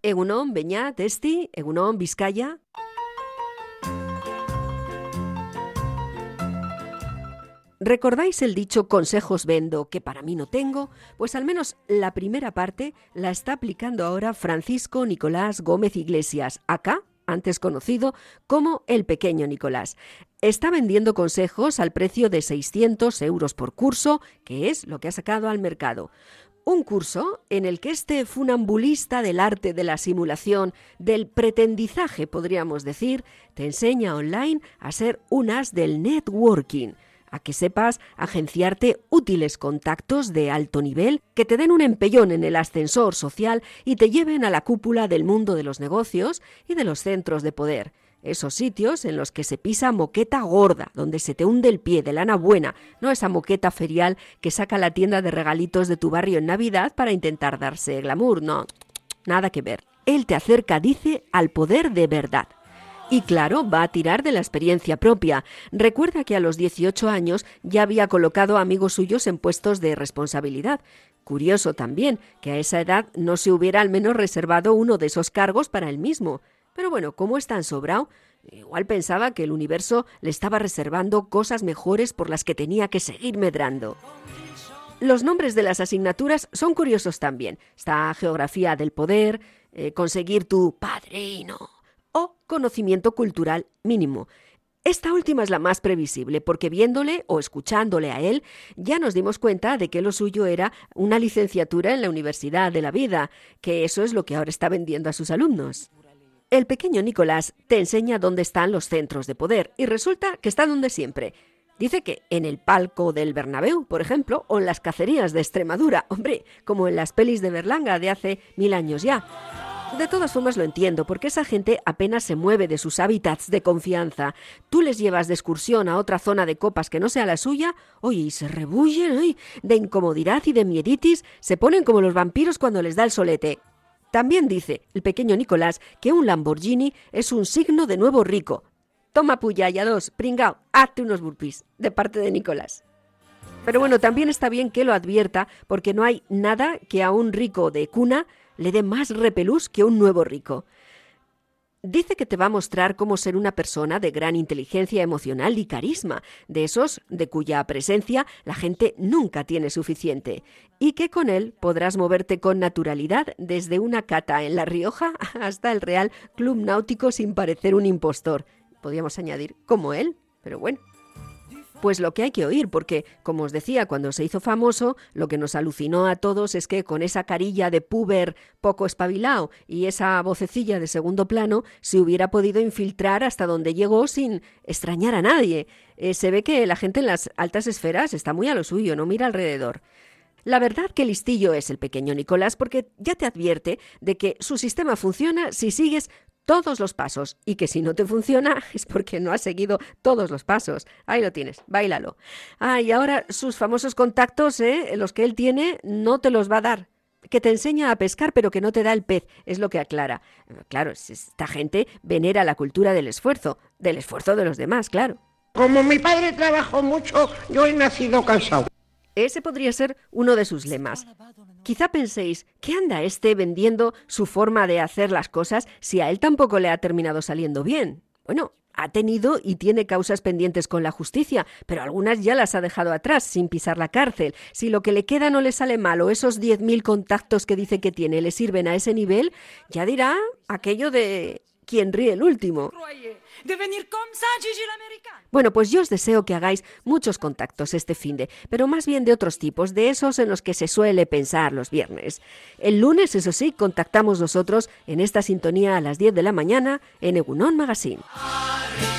Egunon, Beñat, Esti, Egunon, Vizcaya. ¿Recordáis el dicho consejos vendo que para mí no tengo? Pues al menos la primera parte la está aplicando ahora Francisco Nicolás Gómez Iglesias, acá, antes conocido como el Pequeño Nicolás. Está vendiendo consejos al precio de 600 euros por curso, que es lo que ha sacado al mercado. Un curso en el que este funambulista del arte de la simulación, del pretendizaje, podríamos decir, te enseña online a ser un as del networking, a que sepas agenciarte útiles contactos de alto nivel que te den un empellón en el ascensor social y te lleven a la cúpula del mundo de los negocios y de los centros de poder. Esos sitios en los que se pisa moqueta gorda, donde se te hunde el pie de lana buena, no esa moqueta ferial que saca la tienda de regalitos de tu barrio en Navidad para intentar darse glamour. No, nada que ver. Él te acerca, dice, al poder de verdad. Y claro, va a tirar de la experiencia propia. Recuerda que a los 18 años ya había colocado a amigos suyos en puestos de responsabilidad. Curioso también que a esa edad no se hubiera al menos reservado uno de esos cargos para él mismo. Pero bueno, como es tan sobrado, igual pensaba que el universo le estaba reservando cosas mejores por las que tenía que seguir medrando. Los nombres de las asignaturas son curiosos también. Está geografía del poder, conseguir tu padrino o conocimiento cultural mínimo. Esta última es la más previsible porque viéndole o escuchándole a él ya nos dimos cuenta de que lo suyo era una licenciatura en la Universidad de la Vida, que eso es lo que ahora está vendiendo a sus alumnos. El Pequeño Nicolás te enseña dónde están los centros de poder y resulta que está donde siempre. Dice que en el palco del Bernabéu, por ejemplo, o en las cacerías de Extremadura, hombre, como en las pelis de Berlanga de hace 1000 años ya. De todas formas lo entiendo, porque esa gente apenas se mueve de sus hábitats de confianza. Tú les llevas de excursión a otra zona de copas que no sea la suya, oye, y se rebullen, oye, de incomodidad y de mieditis, se ponen como los vampiros cuando les da el solete. También dice el Pequeño Nicolás que un Lamborghini es un signo de nuevo rico. Toma puya, ya dos, pringao, hazte unos burpees, de parte de Nicolás. Pero bueno, también está bien que lo advierta, porque no hay nada que a un rico de cuna le dé más repelús que un nuevo rico. Dice que te va a mostrar cómo ser una persona de gran inteligencia emocional y carisma, de esos de cuya presencia la gente nunca tiene suficiente, y que con él podrás moverte con naturalidad desde una cata en La Rioja hasta el Real Club Náutico sin parecer un impostor. Podríamos añadir, como él, pero bueno. Pues lo que hay que oír, porque, como os decía, cuando se hizo famoso, lo que nos alucinó a todos es que con esa carilla de puber poco espabilado y esa vocecilla de segundo plano se hubiera podido infiltrar hasta donde llegó sin extrañar a nadie. Se ve que la gente en las altas esferas está muy a lo suyo, no mira alrededor. La verdad que listillo es el Pequeño Nicolás porque ya te advierte de que su sistema funciona si sigues todos los pasos y que si no te funciona es porque no has seguido todos los pasos. Ahí lo tienes, báilalo. Y ahora sus famosos contactos, los que él tiene, no te los va a dar. Que te enseña a pescar pero que no te da el pez, es lo que aclara. Claro, esta gente venera la cultura del esfuerzo de los demás, claro. Como mi padre trabajó mucho, yo he nacido cansado. Ese podría ser uno de sus lemas. Quizá penséis, ¿qué anda vendiendo su forma de hacer las cosas si a él tampoco le ha terminado saliendo bien? Bueno, ha tenido y tiene causas pendientes con la justicia, pero algunas ya las ha dejado atrás sin pisar la cárcel. Si lo que le queda no le sale mal o esos 10.000 contactos que dice que tiene le sirven a ese nivel, ya dirá aquello de quien ríe el último. Bueno, pues yo os deseo que hagáis muchos contactos este finde, pero más bien de otros tipos, de esos en los que se suele pensar los viernes. El lunes, eso sí, contactamos nosotros en esta sintonía a las 10 de la mañana en Egunon Magazine.